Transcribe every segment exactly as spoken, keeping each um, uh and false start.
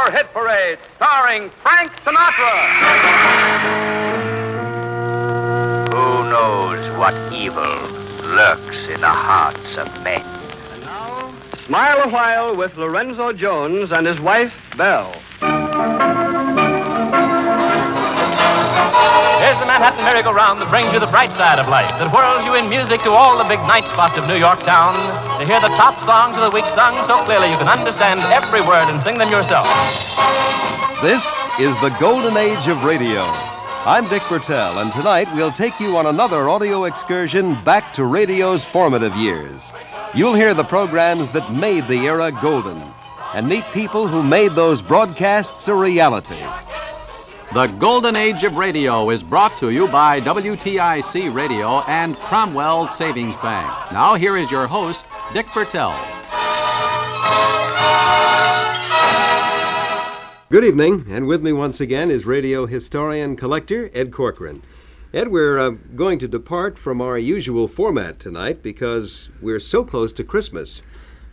Summer Hit Parade, starring Frank Sinatra. Who knows what evil lurks in the hearts of men? And now, Smile a While with Lorenzo Jones and his wife, Belle. Here's the Manhattan merry-go-round that brings you the bright side of life, that whirls you in music to all the big night spots of New York town, to hear the top songs of the week sung so clearly you can understand every word and sing them yourself. This is the golden age of radio. I'm Dick Bertel, and tonight we'll take you on another audio excursion back to radio's formative years. You'll hear the programs that made the era golden, and meet people who made those broadcasts a reality. The Golden Age of Radio is brought to you by W T I C Radio and Cromwell Savings Bank. Now here is your host, Dick Bertel. Good evening, and with me once again is radio historian collector Ed Corcoran. Ed, we're uh, going to depart from our usual format tonight because we're so close to Christmas.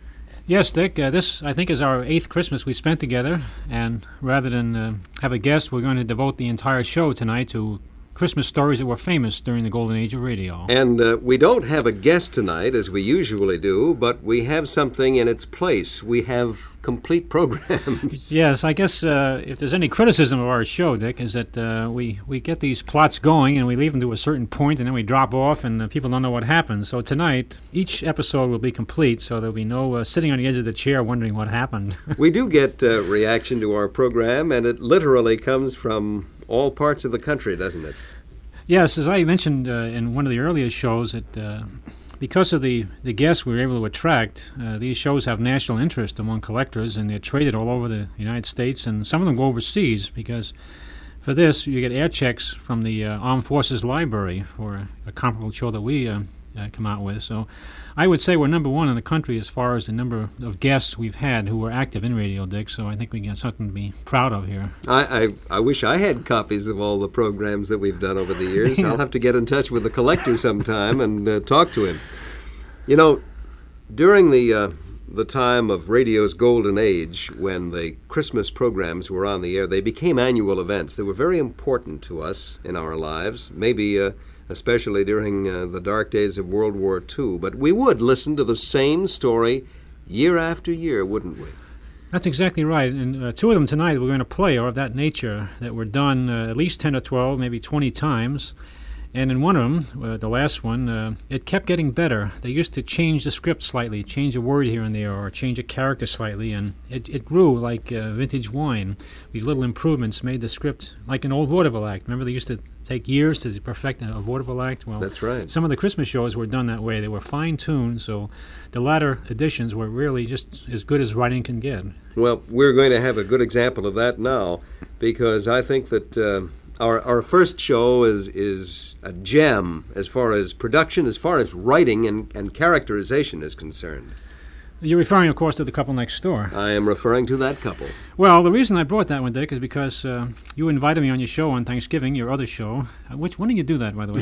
Yes, Dick, uh, this, I think, is our eighth Christmas we spent together, and rather than uh, have a guest, we're going to devote the entire show tonight to Christmas stories that were famous during the golden age of radio. And uh, we don't have a guest tonight, as we usually do, but we have something in its place. We have complete programs. Yes, I guess uh, if there's any criticism of our show, Dick, is that uh, we, we get these plots going and we leave them to a certain point and then we drop off and uh, people don't know what happens. So tonight, each episode will be complete, so there'll be no uh, sitting on the edge of the chair wondering what happened. We do get uh, reaction to our program, and it literally comes from all parts of the country, doesn't it? Yes, as I mentioned uh, in one of the earliest shows, that uh, because of the, the guests we were able to attract, uh, these shows have national interest among collectors, and they're traded all over the United States, and some of them go overseas because for this you get air checks from the uh, Armed Forces Library for a, a comparable show that we uh, uh, come out with. So I would say we're number one in the country as far as the number of guests we've had who were active in Radio, Dick, so I think we got something to be proud of here. I, I, I wish I had copies of all the programs that we've done over the years. I'll have to get in touch with the collector sometime and uh, talk to him. You know, during the, uh, the time of radio's golden age, when the Christmas programs were on the air, they became annual events. They were very important to us in our lives, maybe uh, especially during uh, the dark days of World War Two. But we would listen to the same story year after year, wouldn't we? That's exactly right. And uh, two of them tonight we're going to play are of that nature, that were done uh, at least ten or twelve, maybe twenty times. And in one of them, uh, the last one, uh, it kept getting better. They used to change the script slightly, change a word here and there, or change a character slightly, and it, it grew like uh, vintage wine. These little improvements made the script like an old vaudeville act. Remember, they used to take years to perfect a vaudeville act? Well, that's right. Some of the Christmas shows were done that way. They were fine-tuned, so the latter editions were really just as good as writing can get. Well, we're going to have a good example of that now, because I think that Uh, Our our first show is is a gem as far as production, as far as writing and, and characterization is concerned. You're referring, of course, to The Couple Next Door. I am referring to that couple. Well, the reason I brought that one, Dick, is because uh, you invited me on your show on Thanksgiving, your other show. Uh, which when did you do that, by the way?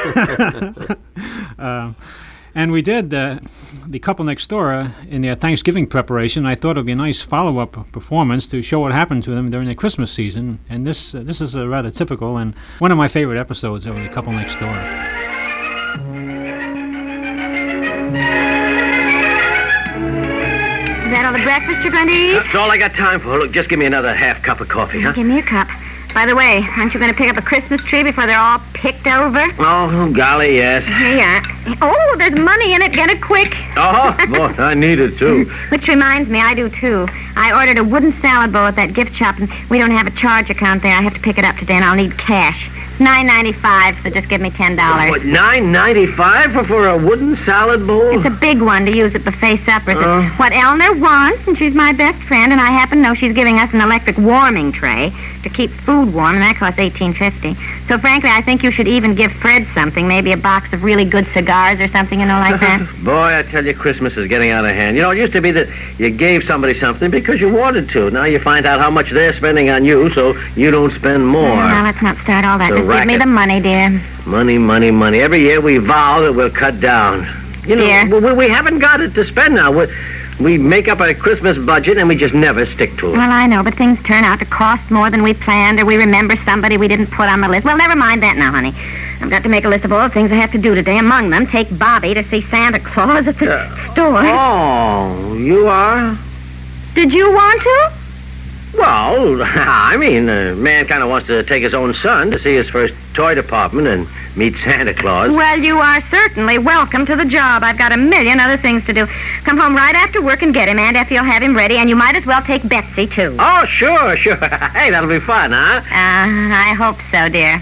uh, And we did uh, The Couple Next Door uh, in their Thanksgiving preparation. I thought it would be a nice follow-up performance to show what happened to them during their Christmas season. And this uh, this is uh, rather typical and one of my favorite episodes of The Couple Next Door. Is that all the breakfast you're going to eat? That's all I got time for. Look, just give me another half cup of coffee, huh? Give me a cup. By the way, aren't you going to pick up a Christmas tree before they're all picked over? Oh, golly, yes. Here you are. Oh, there's money in it. Get it quick. Oh, boy, I need it, too. Which reminds me, I do, too. I ordered a wooden salad bowl at that gift shop, and we don't have a charge account there. I have to pick it up today, and I'll need cash. nine ninety-five, so just give me ten dollars. What, nine ninety-five for, for a wooden salad bowl? It's a big one to use at buffet suppers. Uh. It's what Eleanor wants, and she's my best friend, and I happen to know she's giving us an electric warming tray to keep food warm, and that costs eighteen fifty. So, frankly, I think you should even give Fred something, maybe a box of really good cigars or something, you know, like that. Boy, I tell you, Christmas is getting out of hand. You know, it used to be that you gave somebody something because you wanted to. Now you find out how much they're spending on you, so you don't spend more. Now, let's not start all that. The Just racket. give me the money, dear. Money, money, money. Every year we vow that we'll cut down. You know, Dear. we, we haven't got it to spend now. We, We make up a Christmas budget and we just never stick to it. Well, I know, but things turn out to cost more than we planned, or we remember somebody we didn't put on the list. Well, never mind that now, honey. I've got to make a list of all the things I have to do today. Among them, take Bobby to see Santa Claus at the uh, store. Oh, you are? Did you want to? Well, I mean, a man kind of wants to take his own son to see his first toy department and meet Santa Claus. Well, you are certainly welcome to the job. I've got a million other things to do. Come home right after work and get him. Aunt Effie will have him ready, and you might as well take Betsy, too. Oh, sure, sure. Hey, that'll be fun, huh? Uh, I hope so, dear.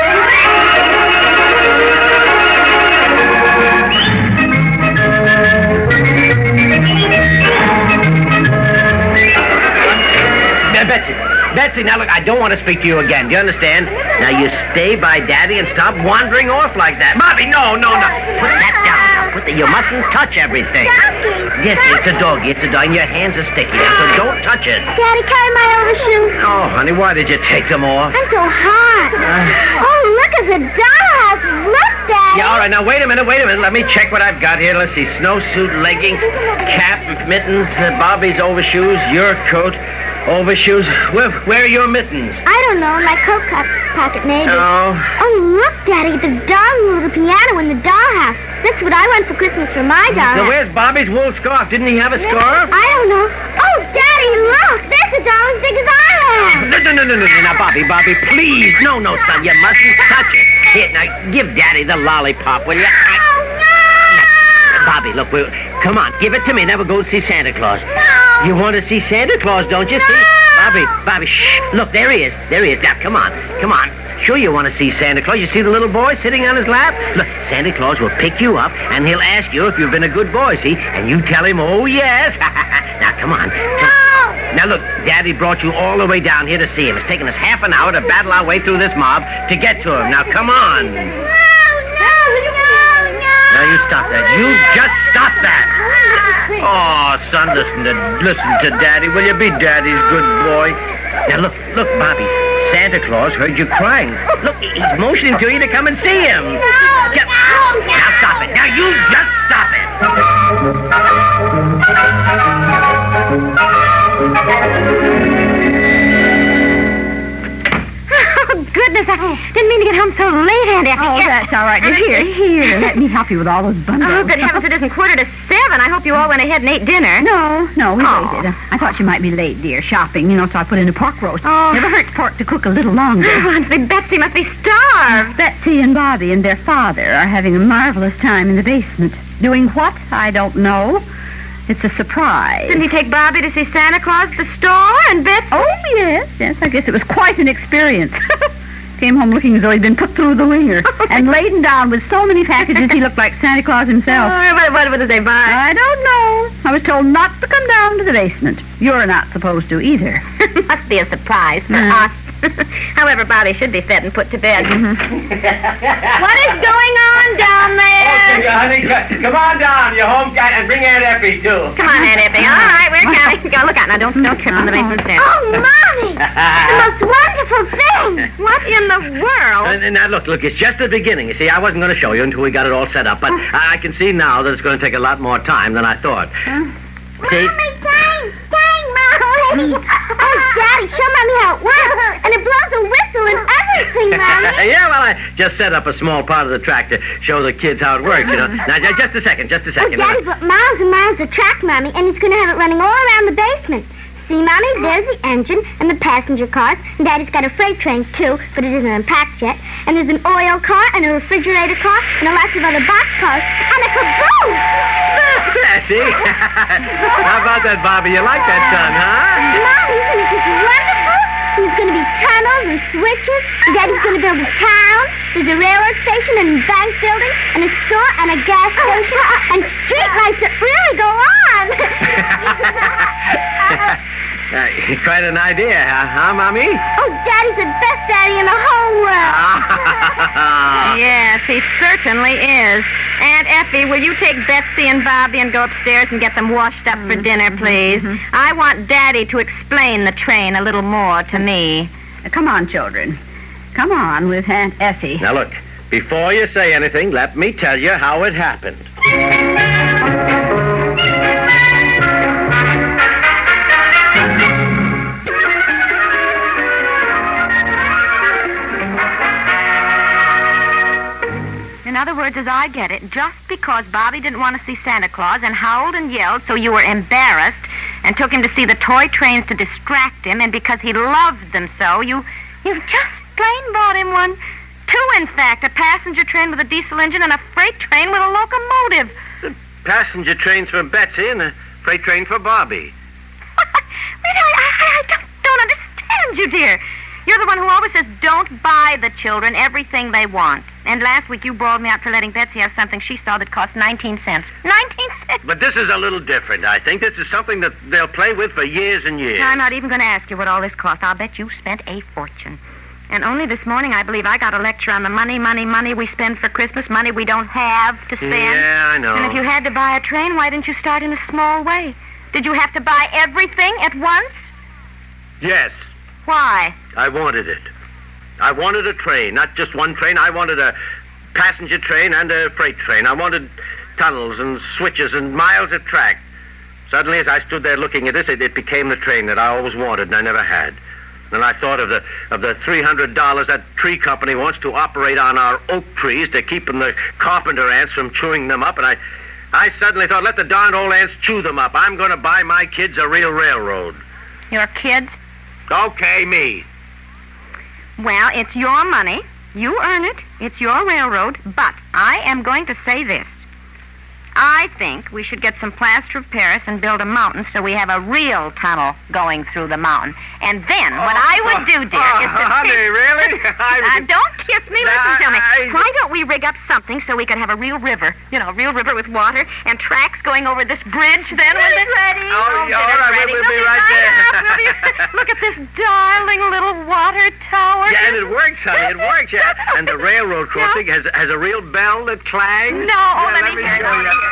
Betsy, Betsy, now look, I don't want to speak to you again. Do you understand? Now you stay by Daddy and stop wandering off like that. Bobby, no, no, no. Put that down now. Put the, you mustn't touch everything. Doggy. Yes, it's a doggy. It's a dog. And your hands are sticky now, so don't touch it. Daddy, carry my overshoes. Oh, honey, why did you take them off? I'm so hot. Uh, oh, look at the dollhouse. Look, Daddy. Yeah, all right. Now, wait a minute, wait a minute. Let me check what I've got here. Let's see. Snowsuit, leggings, cap, mittens, uh, Bobby's overshoes, your coat. Overshoes? Where, where are your mittens? I don't know. In my coat pocket, maybe. Oh. Oh, look, Daddy. The doll little piano in the dollhouse. That's what I want for Christmas for my doll. Now, where's Bobby's wool scarf? Didn't he have a scarf? I don't know. Oh, Daddy, look. There's a doll as big as I am. No, no, no, no, no, no. Now, Bobby, Bobby, please. No, no, son. You mustn't touch it. Here, now, give Daddy the lollipop, will you? I... Oh, no. Now, Bobby, look, we'll... come on. Give it to me. Now we'll go see Santa Claus. No. You want to see Santa Claus, don't you? No. See? Bobby, Bobby, shh. Look, there he is. There he is. Now, come on. Come on. Sure you want to see Santa Claus. You see the little boy sitting on his lap? Look, Santa Claus will pick you up, and he'll ask you if you've been a good boy, see? And you tell him, oh, yes. Now, come on. No. Now, look, Daddy brought you all the way down here to see him. It's taken us half an hour to battle our way through this mob to get to him. Now, come on. No, no, no, no. Now, you stop that. You just stop that. Oh, son, listen to listen to Daddy. Will you be Daddy's good boy? Now, look, look, Bobby. Santa Claus heard you crying. Look, he's motioning to you to come and see him. No, Get, no, no. Now, stop it. Now, you just stop it. Oh, goodness, I didn't mean to get home so late, Aunt Effie. Oh, that's all right. Here, here. Let me help you with all those bundles. Oh, good heavens, it isn't quarter to seven. I hope you all went ahead and ate dinner. No, no, we Oh. waited. I thought you might be late, dear, shopping, you know, so I put in a pork roast. Oh. Never hurts pork to cook a little longer. Oh, Auntie Betsy must be starved. Betsy and Bobby and their father are having a marvelous time in the basement. Doing what? I don't know. It's a surprise. Didn't he take Bobby to see Santa Claus at the store and Betsy? Oh, yes, yes. I guess it was quite an experience. Came home looking as though he'd been put through the ringer. And laden down with so many packages he looked like Santa Claus himself. Oh, what, what, what did they buy? I don't know. I was told not to come down to the basement. You're not supposed to either. Must be a surprise for Mm. us. However, Bobby should be fed and put to bed. Mm-hmm. What is going on down there? Okay, honey, come on down. You're home, and bring Aunt Effie, too. Come on, Aunt Effie. All right, we're coming. Go, look out now. Don't, don't trip on the basement stairs. Oh, Mommy! The most wonderful thing! What in the world? Uh, now, look, look, it's just the beginning. You see, I wasn't going to show you until we got it all set up, but I can see now that it's going to take a lot more time than I thought. Huh? See? Mommy, dang! Dang, Mommy! Oh, Daddy, show Mommy how it works. And it blows a whistle and everything, Mommy. Yeah, well, I just set up a small part of the track to show the kids how it works, you know. Now, ju- just a second, just a Oh, second. Daddy brought miles and miles of track, Mommy, and he's going to have it running all around the basement. See, Mommy, there's the engine and the passenger cars. And Daddy's got a freight train, too, but it isn't unpacked yet. And there's an oil car and a refrigerator car and a lots of other box cars and a caboose. Yeah, see? How about that, Bobby? You like that, son, huh? Mommy, isn't it just wonderful? And there's going to be tunnels and switches. And Daddy's going to build a town. There's a railroad station and a bank building and a store and a gas station and street lights that really go on. Uh, quite an idea, huh, huh, Mommy? Oh, Daddy's the best daddy in the whole world. Yes, he certainly is. Aunt Effie, will you take Betsy and Bobby and go upstairs and get them washed up for dinner, please? Mm-hmm. I want Daddy to explain the train a little more to me. Uh, come on, children. Come on with Aunt Effie. Now, look, before you say anything, let me tell you how it happened. other words, as I get it, just because Bobby didn't want to see Santa Claus and howled and yelled, so you were embarrassed and took him to see the toy trains to distract him, and because he loved them so, you, you just plain bought him one. Two, in fact, a passenger train with a diesel engine and a freight train with a locomotive. The passenger train's for Betsy and the freight train for Bobby. I, I, I don't, don't understand you, dear. You're the one who always says, don't buy the children everything they want. And last week you bawled me out for letting Betsy have something she saw that cost nineteen cents. nineteen cents! But this is a little different, I think. This is something that they'll play with for years and years. I'm not even going to ask you what all this cost. I'll bet you spent a fortune. And only this morning, I believe, I got a lecture on the money, money, money we spend for Christmas, money we don't have to spend. Yeah, I know. And if you had to buy a train, why didn't you start in a small way? Did you have to buy everything at once? Yes. Why? I wanted it. I wanted a train, not just one train. I wanted a passenger train and a freight train. I wanted tunnels and switches and miles of track. Suddenly, as I stood there looking at this, it, it became the train that I always wanted and I never had. And I thought of the of the three hundred dollars that tree company wants to operate on our oak trees to keep the carpenter ants from chewing them up. And I, I suddenly thought, let the darn old ants chew them up. I'm going to buy my kids a real railroad. Your kids? Okay, me. Well, it's your money. You earn it. It's your railroad. But I am going to say this. I think we should get some plaster of Paris and build a mountain so we have a real tunnel going through the mountain. And then what oh, I would do, dear, oh, is to... honey, really? uh, don't kiss me. Listen to me. I... Why don't we rig up something so we could have a real river? You know, a real river with water and tracks going over this bridge then when it's ready. Oh, oh all right, ready. we'll, we'll be right there. Look at this darling little water tower. Yeah, and it works, honey. It works, yeah. And the railroad crossing has, has a real bell that clangs. No, oh, yeah, let, let me me hear show it. you.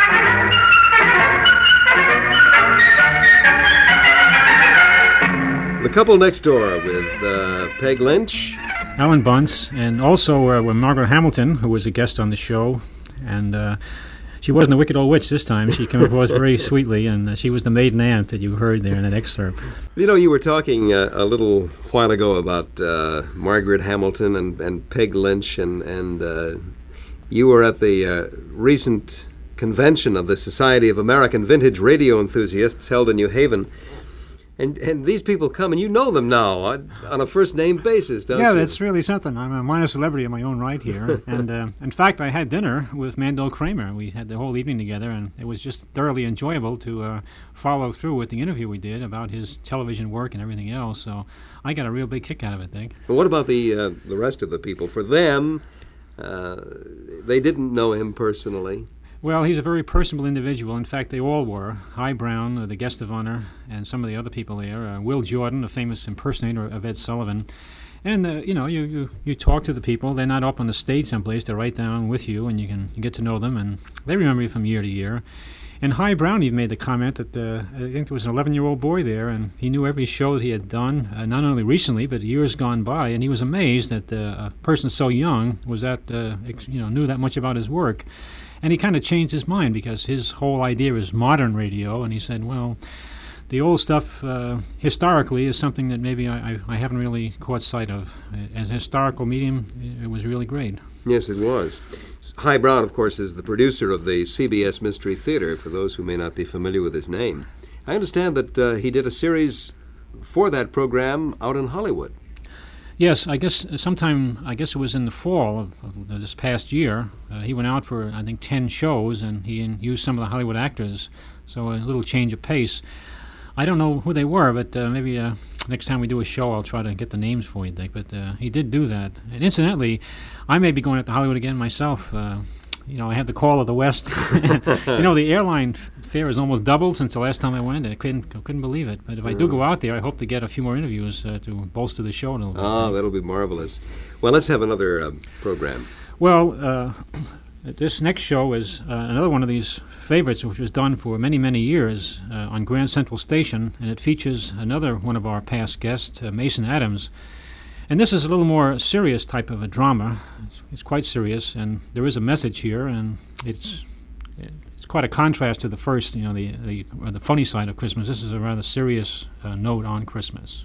The Couple Next Door with uh, Peg Lynch, Alan Bunce, and also uh, with Margaret Hamilton, who was a guest on the show. And uh, she wasn't a wicked old witch this time. She came across very sweetly, and uh, she was the maiden aunt that you heard there in that excerpt. You know, you were talking uh, a little while ago about uh, Margaret Hamilton and, and Peg Lynch, and, and uh, you were at the uh, recent convention of the Society of American Vintage Radio Enthusiasts held in New Haven. And and these people come, and you know them now on, on a first-name basis, don't yeah, you? Yeah, that's really something. I'm a minor celebrity in my own right here. and uh, in fact, I had dinner with Mandel Kramer. We had the whole evening together, and it was just thoroughly enjoyable to uh, follow through with the interview we did about his television work and everything else. So I got a real big kick out of it, Dick. But what about the uh, the rest of the people? For them, uh, they didn't know him personally. Well, he's a very personable individual. In fact, they all were. Hy Brown, uh, the guest of honor, and some of the other people there. Uh, Will Jordan, a famous impersonator of Ed Sullivan. And, uh, you know, you, you, you talk to the people. They're not up on the stage someplace. They're right down with you, and you can you get to know them, and they remember you from year to year. And Hy Brown even made the comment that uh, I think there was an eleven-year-old boy there, and he knew every show that he had done, uh, not only recently, but years gone by, and he was amazed that uh, a person so young was that, uh, ex- you know, knew that much about his work. And he kind of changed his mind because his whole idea is modern radio, and he said, well, the old stuff uh, historically is something that maybe I, I, I haven't really caught sight of. As a historical medium, it was really great. Yes, it was. Hy Brown, of course, is the producer of the C B S Mystery Theater, for those who may not be familiar with his name. I understand that uh, he did a series for that program out in Hollywood. Yes, I guess sometime, I guess it was in the fall of, of this past year, uh, he went out for, I think, ten shows, and he used some of the Hollywood actors, so a little change of pace. I don't know who they were, but uh, maybe uh, next time we do a show, I'll try to get the names for you, Dick, but uh, he did do that. And incidentally, I may be going out to Hollywood again myself. Uh, you know, I had the call of the West. You know, the airline f- fare has almost doubled since the last time I went. I couldn't, I couldn't believe it. But if I do go out there, I hope to get a few more interviews uh, to bolster the show a little bit. Oh, that'll be marvelous. Well, let's have another uh, program. Well, uh, this next show is uh, another one of these favorites, which was done for many, many years uh, on Grand Central Station, and it features another one of our past guests, uh, Mason Adams. And this is a little more serious type of a drama. It's, it's quite serious, and there is a message here, and it's it's quite a contrast to the first, you know, the the, or the funny side of Christmas. This is a rather serious uh, note on Christmas.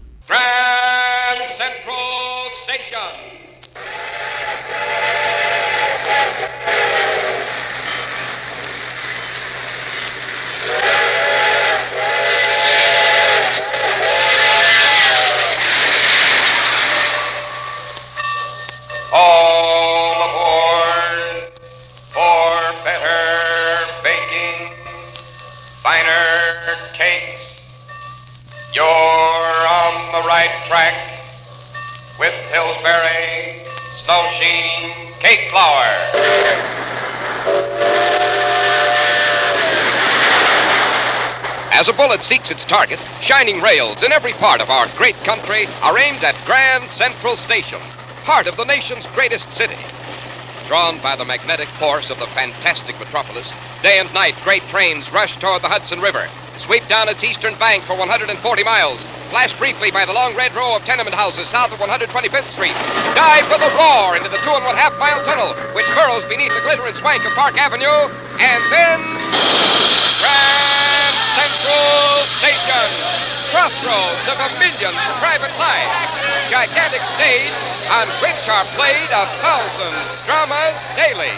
Grand Central Station. the right track with Pillsbury Snow Sheen Cake Flour. As a bullet seeks its target, shining rails in every part of our great country are aimed at Grand Central Station, part of the nation's greatest city. Drawn by the magnetic force of the fantastic metropolis, day and night great trains rush toward the Hudson River, sweep down its eastern bank for one hundred forty miles, flash briefly by the long red row of tenement houses south of one hundred twenty-fifth Street, dive with a roar into the two and one half mile tunnel, which furrows beneath the glitter and swank of Park Avenue, and then Grand Central Station, crossroads of a million private lives, gigantic stage on which are played a thousand dramas daily.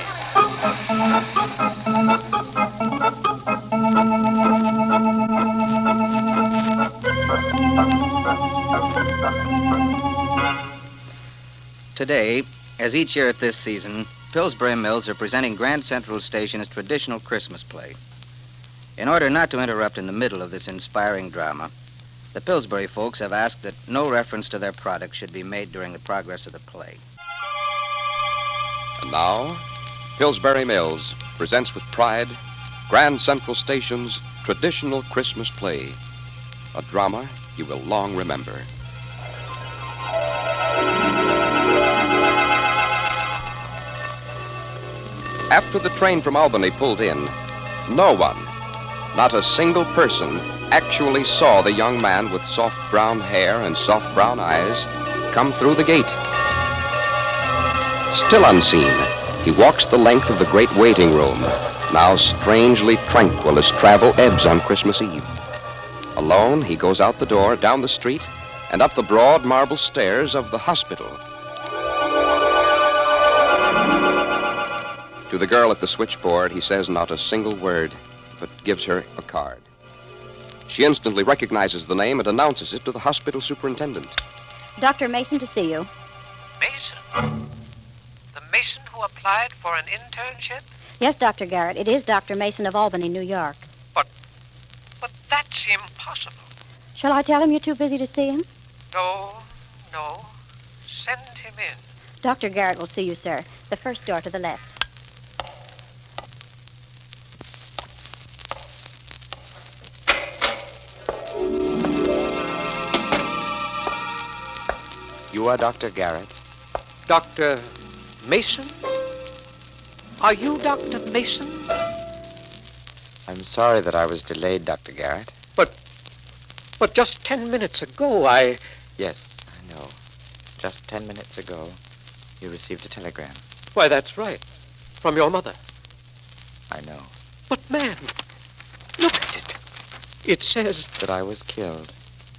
Today, as each year at this season, Pillsbury Mills are presenting Grand Central Station's traditional Christmas play. In order not to interrupt in the middle of this inspiring drama, the Pillsbury folks have asked that no reference to their product should be made during the progress of the play. And now, Pillsbury Mills presents with pride Grand Central Station's traditional Christmas play, a drama you will long remember. After the train from Albany pulled in, no one, not a single person, actually saw the young man with soft brown hair and soft brown eyes come through the gate. Still unseen, he walks the length of the great waiting room, now strangely tranquil as travel ebbs on Christmas Eve. Alone, he goes out the door, down the street, and up the broad marble stairs of the hospital. To the girl at the switchboard, he says not a single word, but gives her a card. She instantly recognizes the name and announces it to the hospital superintendent. Doctor Mason to see you. Mason? The Mason who applied for an internship? Yes, Doctor Garrett. It is Doctor Mason of Albany, New York. But, but that's impossible. Shall I tell him you're too busy to see him? No, no. Send him in. Doctor Garrett will see you, sir. The first door to the left. You are Doctor Garrett? Doctor Mason? Are you Doctor Mason? I'm sorry that I was delayed, Doctor Garrett. But, but just ten minutes ago, I... Yes, I know. Just ten minutes ago, you received a telegram. Why, that's right. From your mother. I know. But, man, look at it. It says... That I was killed.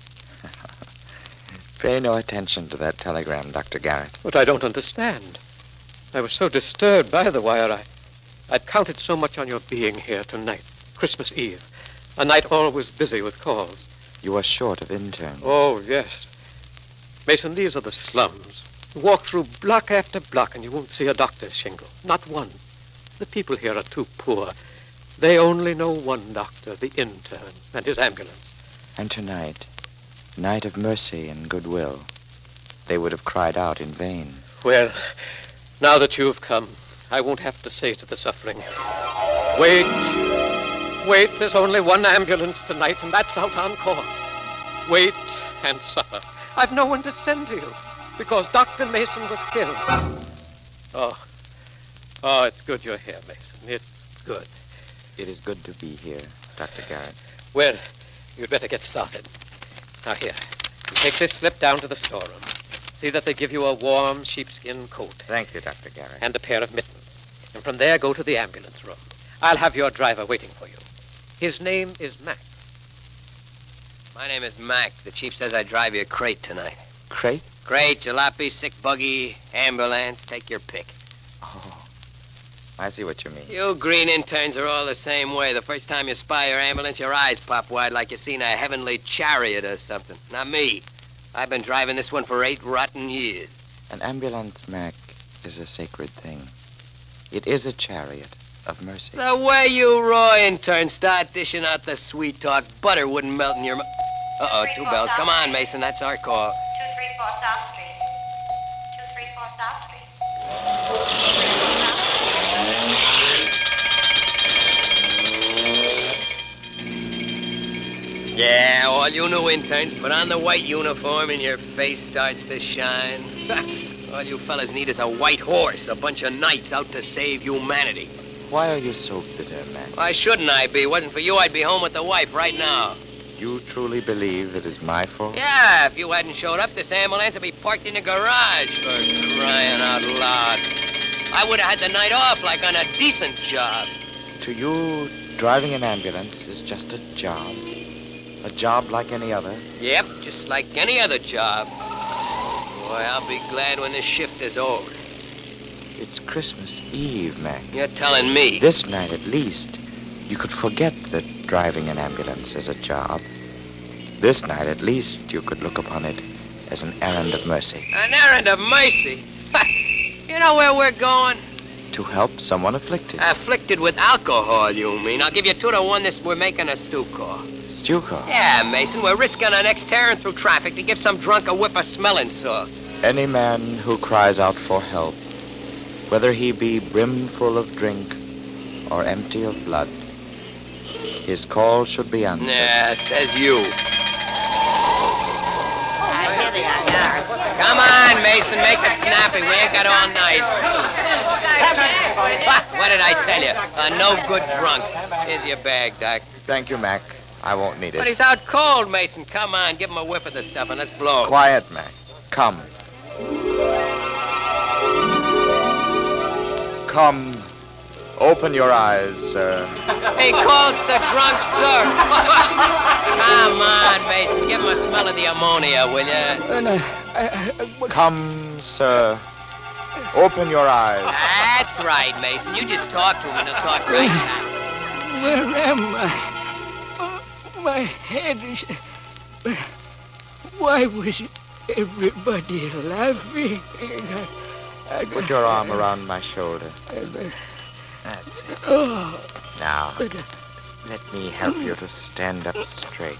Pay no attention to that telegram, Doctor Garrett. But I don't understand. I was so disturbed by the wire, I, I'd counted so much on your being here tonight, Christmas Eve, a night always busy with calls. You are short of interns. Oh, yes. Mason, these are the slums. Walk through block after block and you won't see a doctor's shingle. Not one. The people here are too poor. They only know one doctor, the intern, and his ambulance. And tonight, night of mercy and goodwill, they would have cried out in vain. Well, now that you've come, I won't have to say to the suffering, wait, wait, there's only one ambulance tonight, and that's out on call. Wait and suffer. I've no one to send to you, because Doctor Mason was killed. Oh, oh, it's good you're here, Mason. It's good. It is good to be here, Doctor Garrett. Well, you'd better get started. Now, here, you take this slip down to the storeroom. See that they give you a warm sheepskin coat. Thank you, Doctor Garrett. And a pair of mittens. And from there, go to the ambulance room. I'll have your driver waiting for you. His name is Mac. My name is Mac. The chief says I drive you a crate tonight. Crate? Crate, jalopy, sick buggy, ambulance. Take your pick. Oh, I see what you mean. You green interns are all the same way. The first time you spy your ambulance, your eyes pop wide like you seen a heavenly chariot or something. Not me. I've been driving this one for eight rotten years. An ambulance, Mac, is a sacred thing. It is a chariot of mercy. The way you raw interns start dishing out the sweet talk, butter wouldn't melt in your mouth. Uh-oh, two bells. Come on, Mason, that's our call. two three four South Street. two three four South Street. two three four South Street. Yeah, all you new interns, put on the white uniform and your face starts to shine. All you fellas need is a white horse, a bunch of knights out to save humanity. Why are you so bitter, Mac? Why shouldn't I be? Wasn't for you, I'd be home with the wife right now. You truly believe it is my fault? Yeah, if you hadn't showed up, this ambulance would be parked in the garage, for crying out loud. I would have had the night off like on a decent job. To you, driving an ambulance is just a job. A job like any other. Yep, just like any other job. Boy, I'll be glad when this shift is over. It's Christmas Eve, Mac. You're telling me. This night, at least, you could forget that driving an ambulance is a job. This night, at least, you could look upon it as an errand of mercy. An errand of mercy? You know where we're going? To help someone afflicted. Afflicted with alcohol, you mean? I'll give you two to one this we're making a stew call. Stew call? Yeah, Mason, we're risking our next tearing through traffic to give some drunk a whiff of smelling salt. Any man who cries out for help, whether he be brimful of drink or empty of blood, his call should be answered. Yeah, says you. Come on, Mason, make it snappy. We ain't got all night. What did I tell you? A no good drunk. Here's your bag, Doc. Thank you, Mac. I won't need it. But he's out cold, Mason. Come on, give him a whiff of the stuff and let's blow. Quiet, Mac. Come. Come. Open your eyes, sir. He calls the drunk, sir. Come on, Mason. Give him a smell of the ammonia, will you? Come, sir. Open your eyes. That's right, Mason. You just talk to him and he'll talk right back. Where am I? Oh, my head is... Why was everybody laughing? I, I, Put your arm around my shoulder. I, That's it. oh, Now, but, let me help you to stand up straight.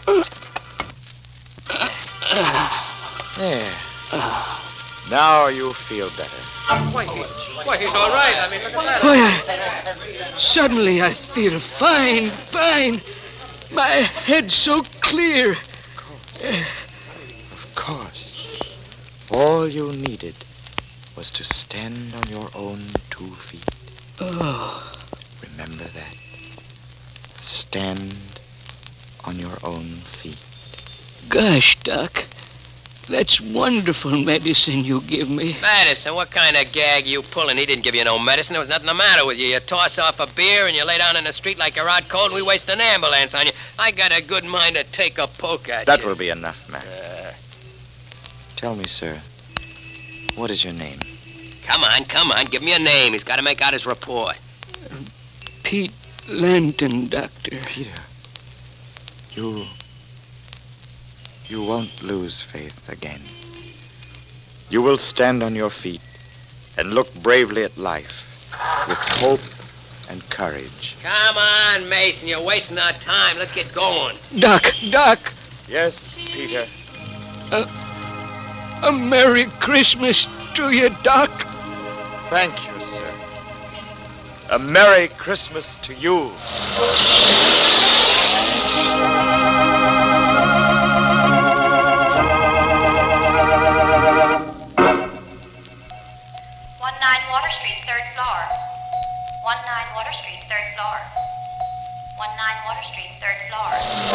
There. Now you feel better. Why, he, why, he's all right. I mean, look at that. Why, I, suddenly I feel fine, fine. My head's so clear. Of course. All you needed was to stand on your own two feet. Oh. Remember that. Stand on your own feet. Gosh, Doc. That's wonderful medicine you give me. Medicine? What kind of gag you pulling? He didn't give you no medicine. There was nothing the matter with you. You toss off a beer and you lay down in the street like you're out cold and we waste an ambulance on you. I got a good mind to take a poke at That you. will be enough, Mac. Uh, Tell me, sir, what is your name? come on, come on. Give me a name. He's got to make out his report. Pete Lanton, Doctor. Peter. You... You won't lose faith again. You will stand on your feet and look bravely at life with hope and courage. Come on, Mason. You're wasting our time. Let's get going. Doc, Doc. Yes, Peter. Uh, a Merry Christmas to you, Doc. Thank you, sir. A Merry Christmas to you. nineteen Water Street, third floor. nineteen Water Street, third floor. nineteen Water Street, third floor.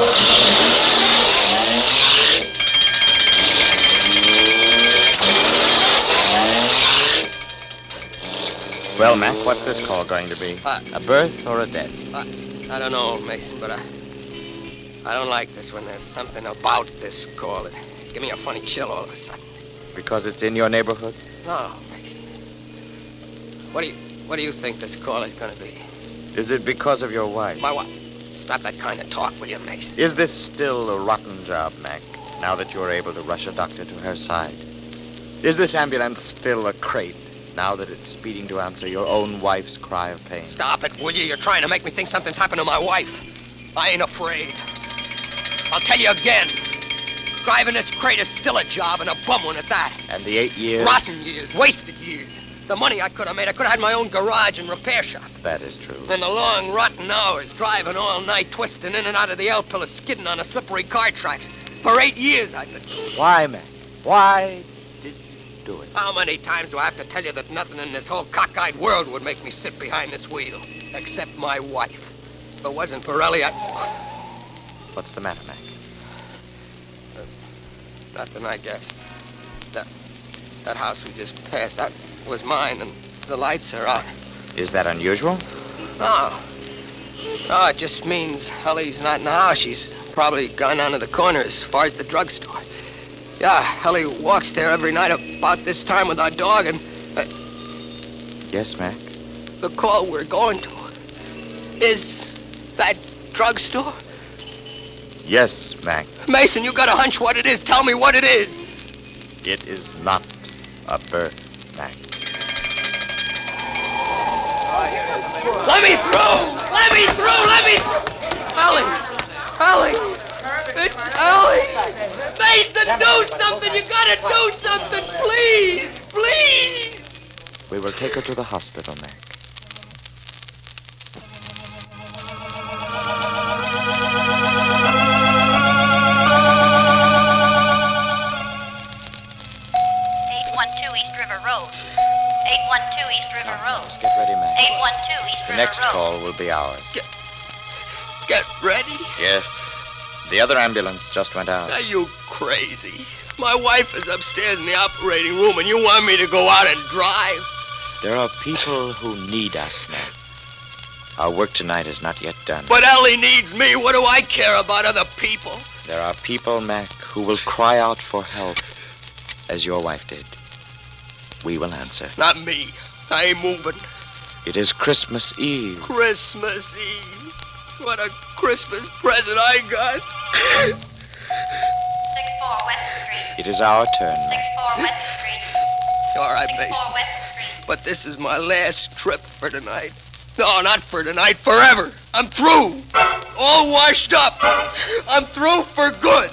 Well, Mac, what's this call going to be? Uh, a birth or a death? Uh, I don't know, Mason, but I, I don't like this when there's something about this call. It gives me a funny chill all of a sudden. Because it's in your neighborhood? No, Mason. What do you, what do you think this call is going to be? Is it because of your wife? My wife? Stop that kind of talk, will you, Mason? Is this still a rotten job, Mac, now that you're able to rush a doctor to her side? Is this ambulance still a crate, now that it's speeding to answer your own wife's cry of pain? Stop it, will you? You're trying to make me think something's happened to my wife. I ain't afraid. I'll tell you again. Driving this crate is still a job, and a bum one at that. And the eight years? Rotten years, wasted years. The money I could have made, I could have had my own garage and repair shop. That is true. And the long, rotten hours, driving all night, twisting in and out of the L-pillar, skidding on the slippery car tracks. For eight years I've been... Why, man? Why did you do it? How many times do I have to tell you that nothing in this whole cockeyed world would make me sit behind this wheel? Except my wife. If it wasn't for Ellie, I... What's the matter, Mac? Nothing, I guess. That, that house we just passed, that was mine, and the lights are out. Is that unusual? No. No, it just means Ellie's not in the house. She's probably gone down to the corner as far as the drugstore. Yeah, Ellie walks there every night about this time with our dog, and... Uh, yes, Mac? The call we're going to is that drugstore? Yes, Mac. Mason, you got a hunch what it is. Tell me what it is. It is not a bird, Mac. Let me through! Let me through! Let me through! Ellie! Ellie! It's Ellie! Mason, do something! You gotta do something! Please! Please! We will take her to the hospital, Mac. eight one two East River Road. Get ready, Mac. eight one two East The River next Road. call will be ours. Get, get ready? Yes. The other ambulance just went out. Are you crazy? My wife is upstairs in the operating room, and you want me to go out and drive? There are people who need us, Mac. Our work tonight is not yet done. But Ellie needs me. What do I care about other people? There are people, Mac, who will cry out for help, as your wife did. We will answer. Not me. I ain't moving. It is Christmas Eve. Christmas Eve. What a Christmas present I got. six four West Street. It is our turn. six four West Street. All right, six Mason. four West Street. But this is my last trip for tonight. No, not for tonight. Forever. I'm through. All washed up. I'm through for good.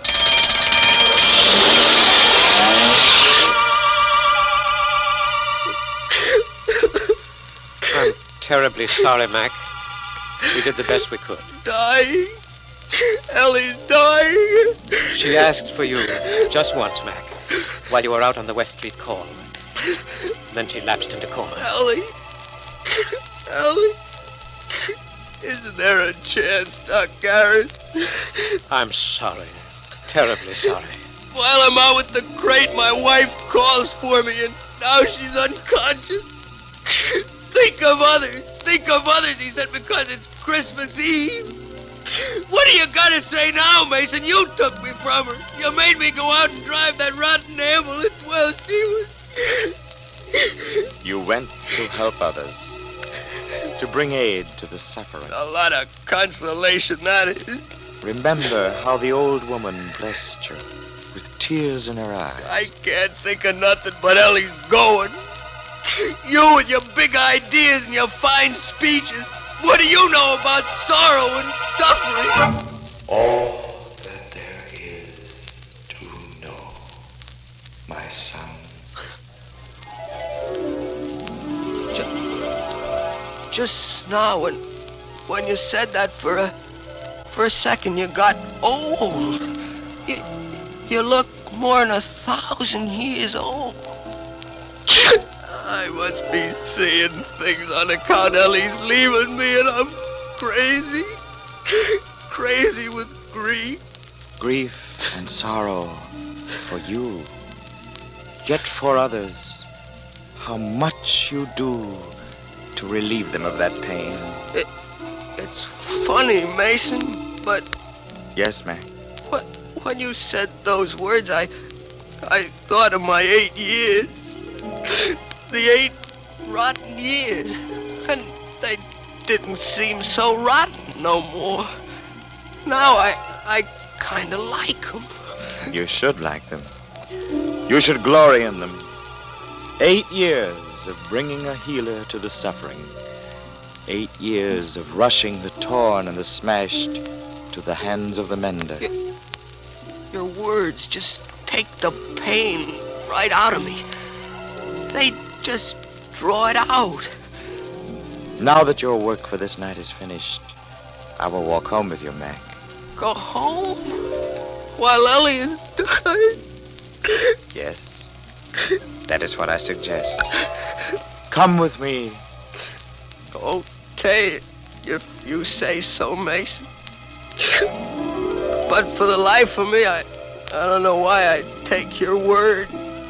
I'm terribly sorry, Mac. We did the best we could. Dying. Ellie's dying. She asked for you just once, Mac, while you were out on the West Street call. Then she lapsed into coma. Ellie. Ellie. Isn't there a chance, Doc Garrett? I'm sorry. Terribly sorry. While I'm out with the crate, my wife calls for me, and now she's unconscious. Think of others. Think of others, he said, because it's Christmas Eve. What do you got to say now, Mason? You took me from her. You made me go out and drive that rotten ambulance while she was... You went to help others, to bring aid to the suffering. A lot of consolation, that is. Remember how the old woman blessed you with tears in her eyes. I can't think of nothing but Ellie's going. You with your big ideas and your fine speeches. What do you know about sorrow and suffering? All that there is to know, my son. Just, just now, when, when you said that for a, for a second, you got old. You, you look more than a thousand years old. I must be seeing things on account Ellie's leaving me, and I'm crazy. Crazy with grief. Grief and sorrow for you, yet for others. How much you do to relieve them of that pain. It, it's funny, Mason, but... Yes, Mac. What, when you said those words, I, I thought of my eight years. The eight rotten years. And they didn't seem so rotten no more. Now I, I kind of like them. You should like them. You should glory in them. Eight years of bringing a healer to the suffering. Eight years of rushing the torn and the smashed to the hands of the mender. Your words just take the pain right out of me. They just draw it out. Now that your work for this night is finished, I will walk home with you, Mac. Go home? While Ellie is dying? Yes. That is what I suggest. Come with me. Okay, if you say so, Mason. But for the life of me, I, I don't know why I take your word.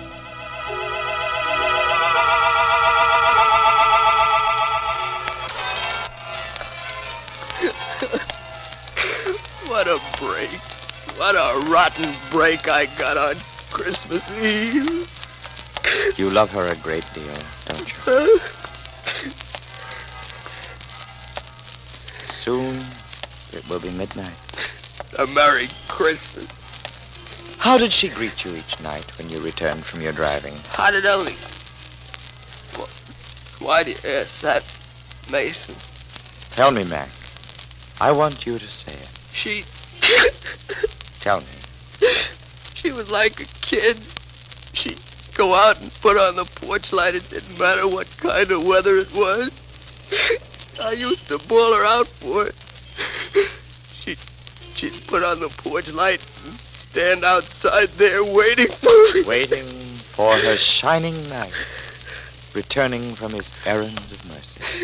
What a break. What a rotten break I got on Christmas Eve. You love her a great deal, don't you? Soon it will be midnight. A Merry Christmas. How did she greet you each night when you returned from your driving? How did Ellie? Why do you ask that, Mason? Tell me, Mac. I want you to say it. She... Tell me. She was like a kid. She'd go out and put on the porch light. It didn't matter what kind of weather it was. I used to bawl her out for it. She'd, she'd put on the porch light and stand outside there waiting for me. Waiting for her shining knight, returning from his errands of mercy.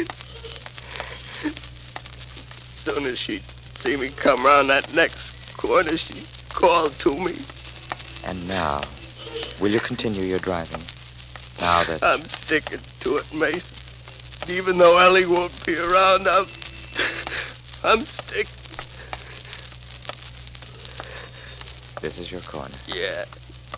As soon as she'd see me come around that next corner, she'd call to me. And now, will you continue your driving? Now that... I'm sticking to it, Mason. Even though Ellie won't be around, I'm... I'm sticking. This is your corner. Yeah.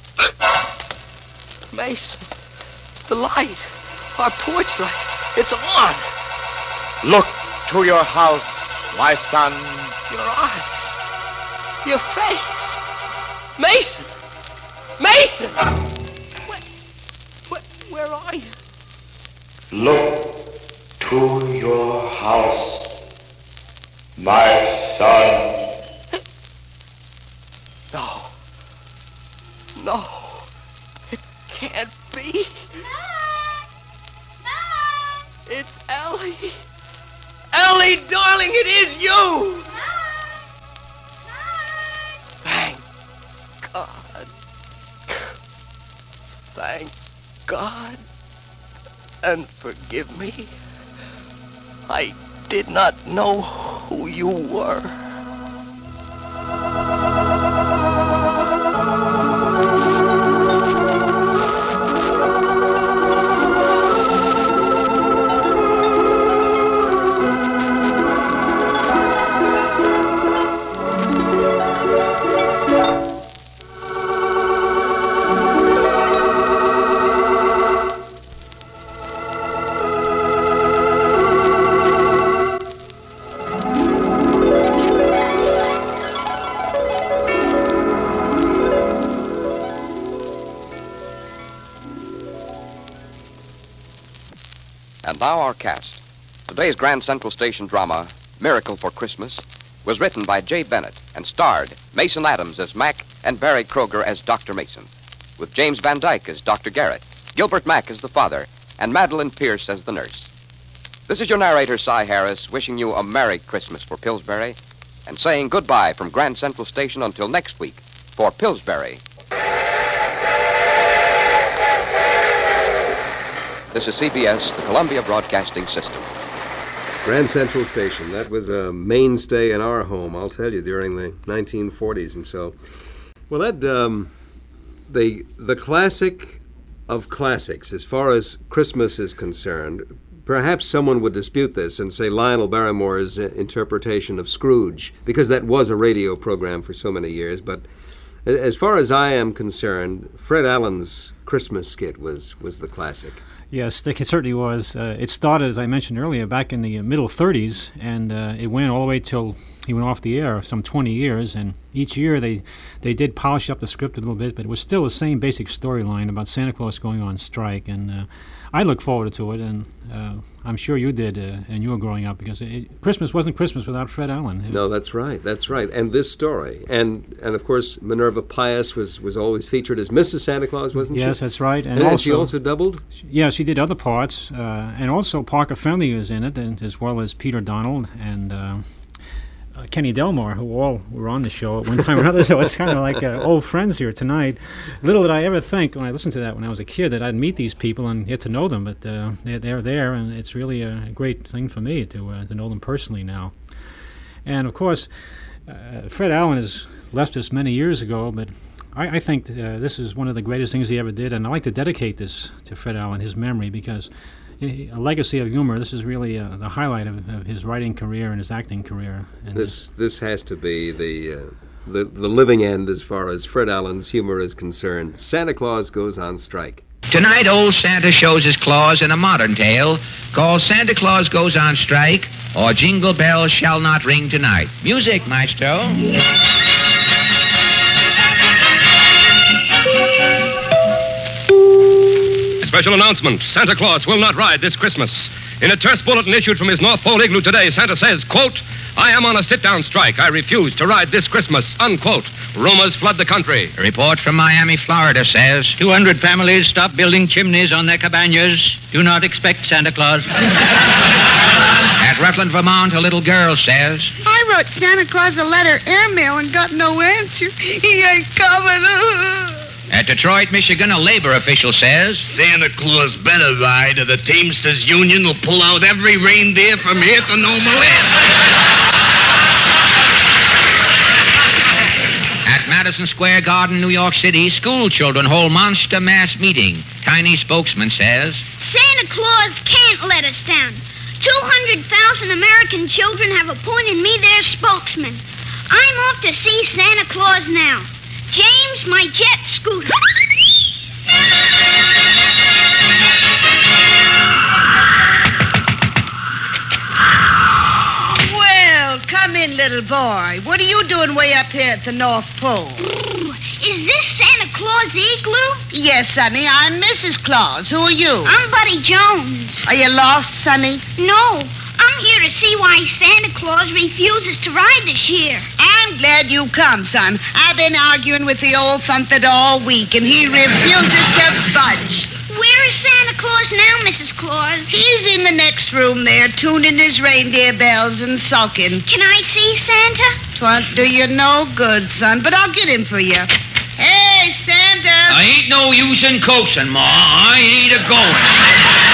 Mason, the light. Our porch light. It's on. Look to your house, my son. Your eyes. Your face. Mason! Mason! Where, where, where are you? Look to your house, my son. No. No. It can't be. It's Ellie. Ellie, darling, it is you. Thank God. Thank God. And forgive me. I did not know who you were. And now our cast. Today's Grand Central Station drama, Miracle for Christmas, was written by Jay Bennett and starred Mason Adams as Mac and Barry Kroger as Doctor Mason, with James Van Dyke as Doctor Garrett, Gilbert Mack as the father, and Madeline Pierce as the nurse. This is your narrator, Cy Harris, wishing you a Merry Christmas for Pillsbury and saying goodbye from Grand Central Station until next week for Pillsbury. This is C B S, the Columbia Broadcasting System. Grand Central Station, that was a mainstay in our home, I'll tell you, during the nineteen forties and so. Well, that, um, the, the classic of classics, as far as Christmas is concerned, perhaps someone would dispute this and say Lionel Barrymore's interpretation of Scrooge, because that was a radio program for so many years, but as far as I am concerned, Fred Allen's Christmas skit was, was the classic. Yes, it certainly was. Uh, it started, as I mentioned earlier, back in the middle thirties, and uh, it went all the way till he went off the air, some twenty years. And each year they they did polish up the script a little bit, but it was still the same basic storyline about Santa Claus going on strike. And uh, I look forward to it, and uh, I'm sure you did, uh, and you were growing up, because it, Christmas wasn't Christmas without Fred Allen. No, that's right, that's right. And this story, and and of course Minerva Pius was, was always featured as Missus Santa Claus, wasn't she? Yes, that's right. And, and also, she also doubled? Yeah, she did other parts, uh, and also Parker Fennelly was in it, and as well as Peter Donald and uh, uh, Kenny Delmar, who all were on the show at one time or another. So it's kind of like uh, old friends here tonight. Little did I ever think when I listened to that when I was a kid that I'd meet these people and get to know them, but uh, they're, they're there, and it's really a great thing for me to uh, to know them personally now. And of course, uh, Fred Allen has left us many years ago, but I, I think uh, this is one of the greatest things he ever did, and I like to dedicate this to Fred Allen, his memory, because a legacy of humor. This is really uh, the highlight of, of his writing career and his acting career. And this this has to be the, uh, the the living end as far as Fred Allen's humor is concerned. Santa Claus Goes on Strike. Tonight, old Santa shows his claws in a modern tale called Santa Claus Goes on Strike, or Jingle Bells Shall Not Ring Tonight. Music, maestro. Special announcement. Santa Claus will not ride this Christmas. In a terse bulletin issued from his North Pole igloo today, Santa says, quote, I am on a sit-down strike. I refuse to ride this Christmas, unquote. Rumors flood the country. A report from Miami, Florida says two hundred families stop building chimneys on their cabanas. Do not expect Santa Claus. At Rutland, Vermont, a little girl says, I wrote Santa Claus a letter airmail and got no answer. He ain't coming. At Detroit, Michigan, a labor official says, Santa Claus better ride or the Teamsters Union will pull out every reindeer from here to Noma Land. At Madison Square Garden, New York City, school children hold monster mass meeting. Tiny spokesman says, Santa Claus can't let us down. two hundred thousand American children have appointed me their spokesman. I'm off to see Santa Claus now. James, my jet scooter. Well, come in, little boy. What are you doing way up here at the North Pole? Ooh, is this Santa Claus igloo? Yes, Sonny. I'm Missus Claus. Who are you? I'm Buddy Jones. Are you lost, Sonny? No. I'm here to see why Santa Claus refuses to ride this year. I'm glad you come, son. I've been arguing with the old thumpet all week, and he refuses to budge. Where is Santa Claus now, Missus Claus? He's in the next room there, tuning his reindeer bells and sulking. Can I see Santa? Twon't do you no good, son, but I'll get him for you. Hey, Santa! I ain't no use in coaxing, Ma. I ain't a-going.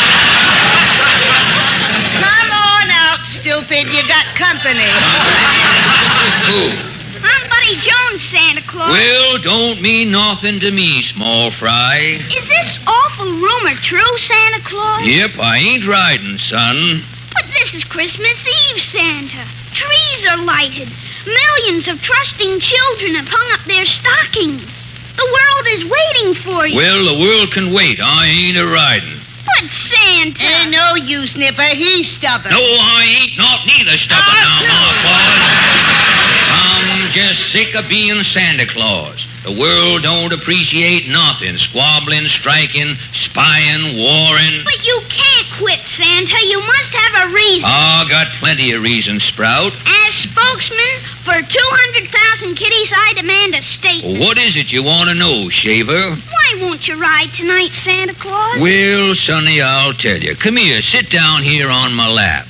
Stupid, you got company. Who? I'm Buddy Jones, Santa Claus. Well, don't mean nothing to me, small fry. Is this awful rumor true, Santa Claus? Yep, I ain't riding, son. But this is Christmas Eve, Santa. Trees are lighted. Millions of trusting children have hung up their stockings. The world is waiting for you. Well, the world can wait. I ain't a-riding. But Santa... Ain't no use, Nipper. He's stubborn. No, I ain't not neither stubborn now, Ma Claus. I'm just sick of being Santa Claus. The world don't appreciate nothing. Squabbling, striking, spying, warring. But you can't quit, Santa. You must have a reason. I got plenty of reasons, Sprout. As spokesman for two hundred thousand kiddies, I demand a statement. What is it you want to know, Shaver? Why won't you ride tonight, Santa Claus? Well, Sonny, I'll tell you. Come here, sit down here on my lap.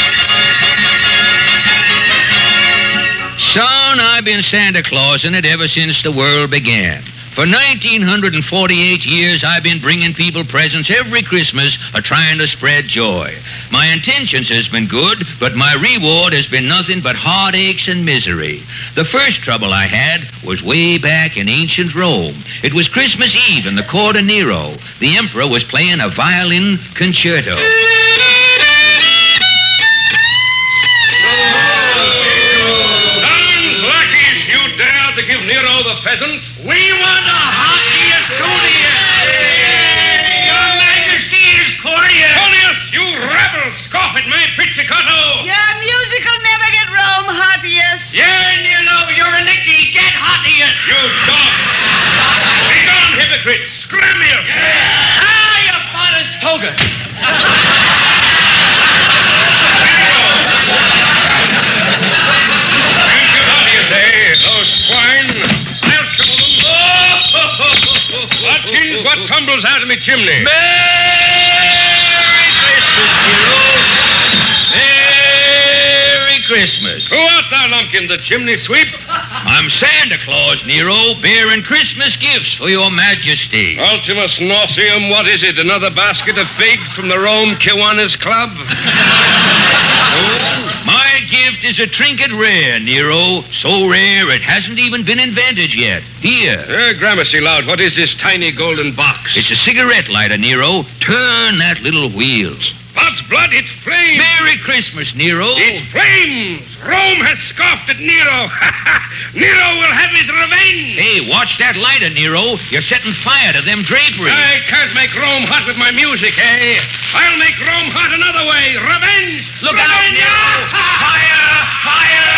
Son, I've been Santa Clausing it ever since the world began. For nineteen forty-eight years, I've been bringing people presents every Christmas, a-trying to spread joy. My intentions has been good, but my reward has been nothing but heartaches and misery. The first trouble I had was way back in ancient Rome. It was Christmas Eve in the court of Nero. The emperor was playing a violin concerto. To give Nero the pheasant? We want the hockeyest duty. Bramiel. Ah, your father's toga. Thank you, how do you say? Those swine. I'll show them. Oh, Watkins, what tumbles out of me chimney? Merry Christmas, Nero. Merry Christmas. Who art thou, Lumpkin, the chimney sweep? I'm Santa Claus, Nero, bearing Christmas gifts for your majesty. Ultimus Nauseum, what is it? Another basket of figs from the Rome Kiwanis Club? Oh, my gift is a trinket rare, Nero. So rare it hasn't even been invented yet. Here. Uh, Gramercy, loud, what is this tiny golden box? It's a cigarette lighter, Nero. Turn that little wheel. God's blood, it's flames! Merry Christmas, Nero. It's flames! Rome has scoffed at Nero. Nero will have his revenge! Hey, watch that lighter, Nero. You're setting fire to them draperies. I can't make Rome hot with my music, eh? I'll make Rome hot another way. Revenge! Look revenge! out, Nero! Fire! Fire!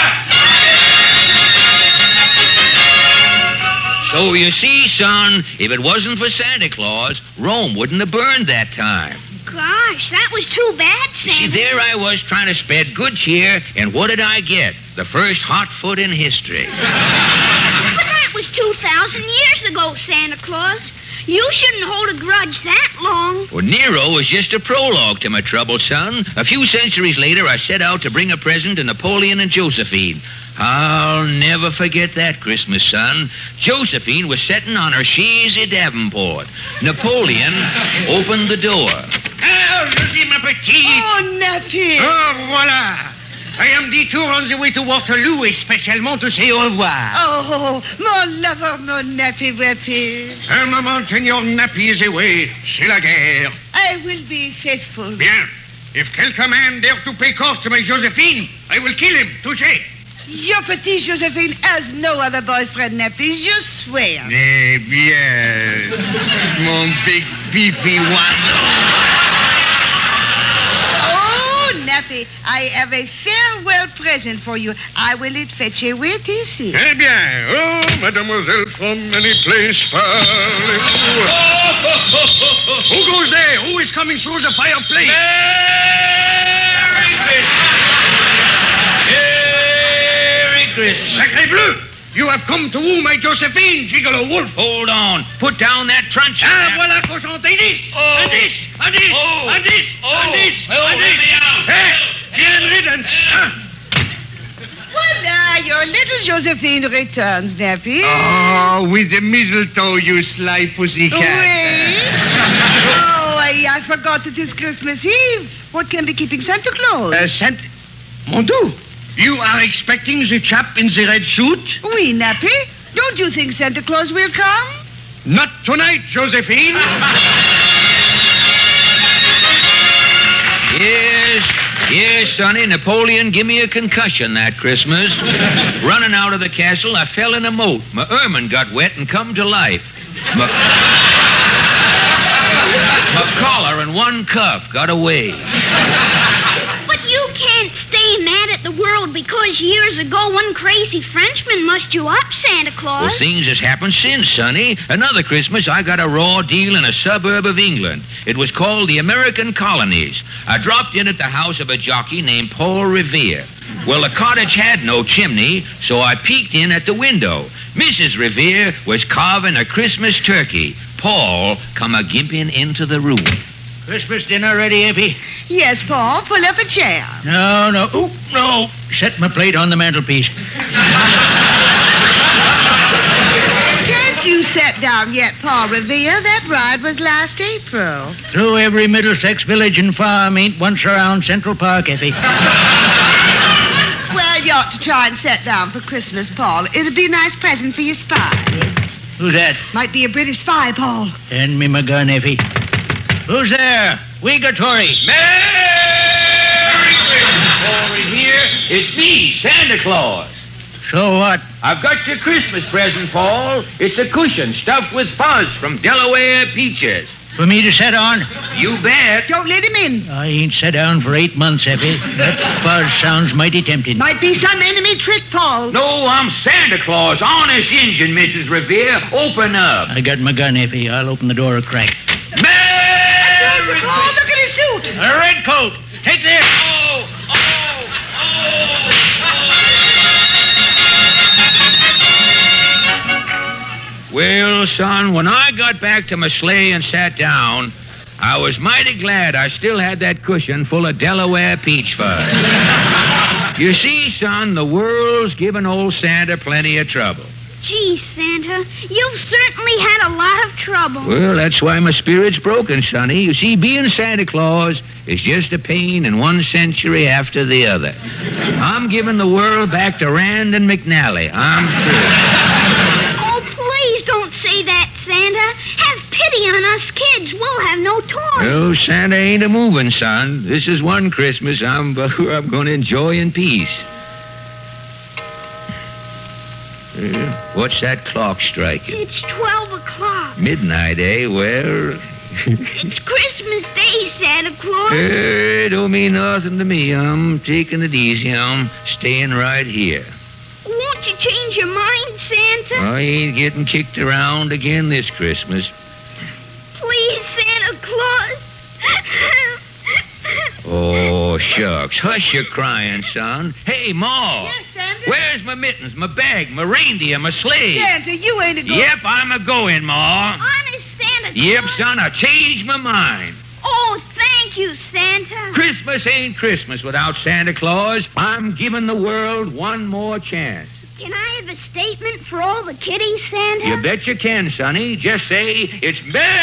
So you see, son, if it wasn't for Santa Claus, Rome wouldn't have burned that time. Gosh, that was too bad, Santa. See, there I was trying to spread good cheer, and what did I get? The first hot foot in history. But that was two thousand years ago, Santa Claus. You shouldn't hold a grudge that long. Well, Nero was just a prologue to my trouble, son. A few centuries later, I set out to bring a present to Napoleon and Josephine. I'll never forget that Christmas, son. Josephine was sitting on her chaise at Davenport. Napoleon opened the door. Ah, je suis ma petite. Oh, Nappy. Oh, voilà. I am detour on the way to Waterloo, especially to say au revoir. Oh, mon lover, mon Nappy Wappy. Un moment, and your nappy is away. C'est la guerre. I will be faithful. Bien. If quelqu'un man dare to pay court to my Josephine, I will kill him. Touché. Your petite Josephine has no other boyfriend, Nappy. Je swear. Eh bien, mon big beefy one. Oh, Nappy, I have a farewell present for you. I will it fetch you with ici. Eh bien, oh, mademoiselle from any place parlez-vous. Who goes there? Who is coming through the fireplace? Merry Christmas. Christmas. Sacré bleu! You have come to woo my Josephine, Gigolo Wolf. Hold on. Put down that truncheon. Ah, voilà qu'on chante. Un dix. Un dix. Un dix. Un dix. Un dix. Un dix. Hey, bien riddance. Voila, your little Josephine returns, Nappy. Oh, with the mistletoe, you sly pussycat. Oui. Oh, I, I forgot it is Christmas Eve. What can be keeping Santa Claus? Uh, Santa... Mon Dieu. You are expecting the chap in the red suit? Oui, Nappy. Don't you think Santa Claus will come? Not tonight, Josephine. Yes, yes, Sonny. Napoleon give me a concussion that Christmas. Running out of the castle, I fell in a moat. My ermine got wet and come to life. My, my collar and one cuff got away. You can't stay mad at the world because years ago one crazy Frenchman mussed you up, Santa Claus. Well, things has happened since, Sonny. Another Christmas, I got a raw deal in a suburb of England. It was called the American Colonies. I dropped in at the house of a jockey named Paul Revere. Well, the cottage had no chimney, so I peeked in at the window. Missus Revere was carving a Christmas turkey. Paul come a-gimping into the room. Christmas dinner ready, Effie? Yes, Paul. Pull up a chair. No, no. Oop, no. Set my plate on the mantelpiece. Can't you sit down yet, Paul Revere? That ride was last April. Through every Middlesex village and farm ain't once around Central Park, Effie. Well, you ought to try and sit down for Christmas, Paul. It'll be a nice present for your spy. Who's that? Might be a British spy, Paul. Hand me my gun, Effie. Who's there? Wigatory. Merry Christmas, Paul Revere. It's me, Santa Claus. So what? I've got your Christmas present, Paul. It's a cushion stuffed with fuzz from Delaware peaches. For me to sit on? You bet. Don't let him in. I ain't sat down for eight months, Effie. That fuzz sounds mighty tempting. Might be some enemy trick, Paul. No, I'm Santa Claus. Honest Injun, Missus Revere. Open up. I got my gun, Effie. I'll open the door a crack. Merry Oh, look at his suit. A red coat. Take this. Oh, oh, oh. Well, son, when I got back to my sleigh and sat down, I was mighty glad I still had that cushion full of Delaware peach fuzz. You see, son, the world's giving old Santa plenty of trouble. Gee, Santa, you've certainly had a lot of trouble. Well, that's why my spirit's broken, Sonny. You see, being Santa Claus is just a pain in one century after the other. I'm giving the world back to Rand and McNally. I'm through. Oh, please don't say that, Santa. Have pity on us kids. We'll have no toys. No, Santa ain't a-moving, son. This is one Christmas I'm, I'm going to enjoy in peace. Uh, what's that clock striking? It's twelve o'clock. Midnight, eh? Well... It's Christmas Day, Santa Claus. Hey, don't mean nothing to me. I'm taking it easy. I'm staying right here. Won't you change your mind, Santa? I ain't getting kicked around again this Christmas. Please, Santa Claus. Oh, shucks. Hush your crying, son. Hey, Ma. Yes, Santa? Where's my mittens, my bag, my reindeer, my sleigh? Santa, you ain't a going. Yep, I'm a-going, Ma. Honest, Santa Claus. Yep, son, I changed my mind. Oh, thank you, Santa. Christmas ain't Christmas without Santa Claus. I'm giving the world one more chance. Can I have a statement for all the kiddies, Santa? You bet you can, Sonny. Just say, it's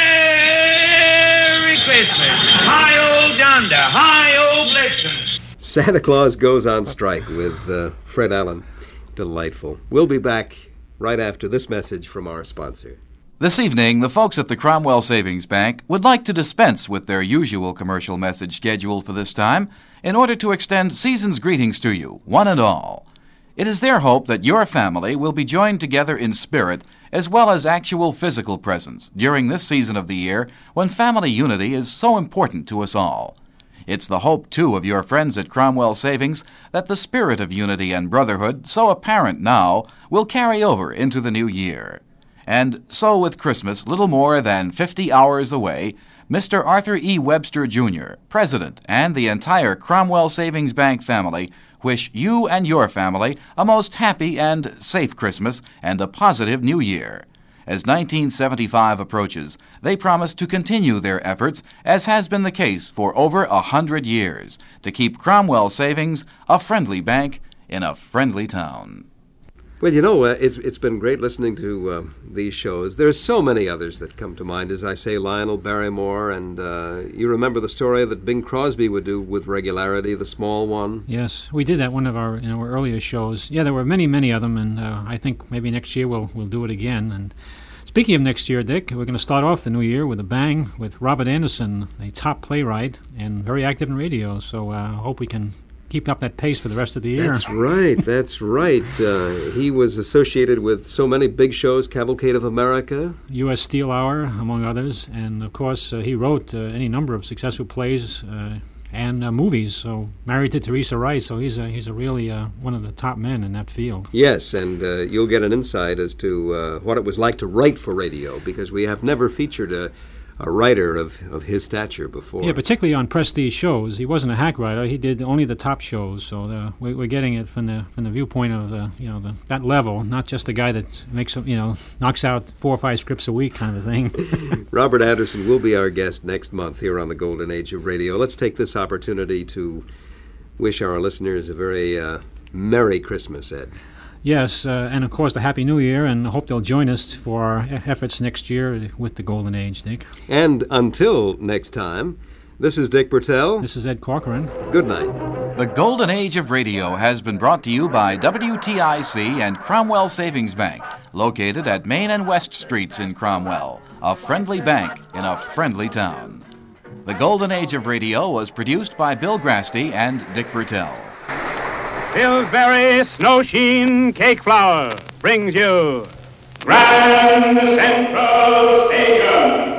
Merry Christmas. Hi-oh, Donder. Hi-oh, Blitzen. Santa Claus goes on strike with uh, Fred Allen. Delightful. We'll be back right after this message from our sponsor. This evening, the folks at the Cromwell Savings Bank would like to dispense with their usual commercial message scheduled for this time in order to extend season's greetings to you, one and all. It is their hope that your family will be joined together in spirit as well as actual physical presence during this season of the year when family unity is so important to us all. It's the hope, too, of your friends at Cromwell Savings that the spirit of unity and brotherhood, so apparent now, will carry over into the new year. And so with Christmas little more than fifty hours away, Mister Arthur E. Webster, Junior, President, and the entire Cromwell Savings Bank family wish you and your family a most happy and safe Christmas and a positive New Year. As nineteen seventy-five approaches, they promise to continue their efforts, as has been the case for over a hundred years, to keep Cromwell Savings a friendly bank in a friendly town. Well, you know, uh, it's it's been great listening to uh, these shows. There's so many others that come to mind, as I say, Lionel Barrymore, and uh, you remember the story that Bing Crosby would do with regularity, the small one? Yes, we did that one of our in our earlier shows. Yeah, there were many, many of them, and uh, I think maybe next year we'll we'll do it again. And speaking of next year, Dick, we're going to start off the new year with a bang with Robert Anderson, a top playwright and very active in radio. So I uh, hope we can keep up that pace for the rest of the year. That's right, that's right. Uh, he was associated with so many big shows, Cavalcade of America, U S Steel Hour, among others, and of course uh, he wrote uh, any number of successful plays uh, and uh, movies. So married to Teresa Wright, so he's a, he's a really uh, one of the top men in that field. Yes, and uh, you'll get an insight as to uh, what it was like to write for radio, because we have never featured a a writer of, of his stature before. Yeah, particularly on prestige shows. He wasn't a hack writer. He did only the top shows. So the, we, we're getting it from the from the viewpoint of the you know the, that level, not just a guy that makes you know knocks out four or five scripts a week kind of thing. Robert Anderson will be our guest next month here on the Golden Age of Radio. Let's take this opportunity to wish our listeners a very uh, Merry Christmas, Ed. Yes, uh, and of course, the Happy New Year, and I hope they'll join us for our efforts next year with the Golden Age, Dick. And until next time, this is Dick Bertel. This is Ed Corcoran. Good night. The Golden Age of Radio has been brought to you by W T I C and Cromwell Savings Bank, located at Main and West Streets in Cromwell, a friendly bank in a friendly town. The Golden Age of Radio was produced by Bill Grasty and Dick Bertel. Pillsbury Snow Sheen Cake Flour brings you Grand Central Station.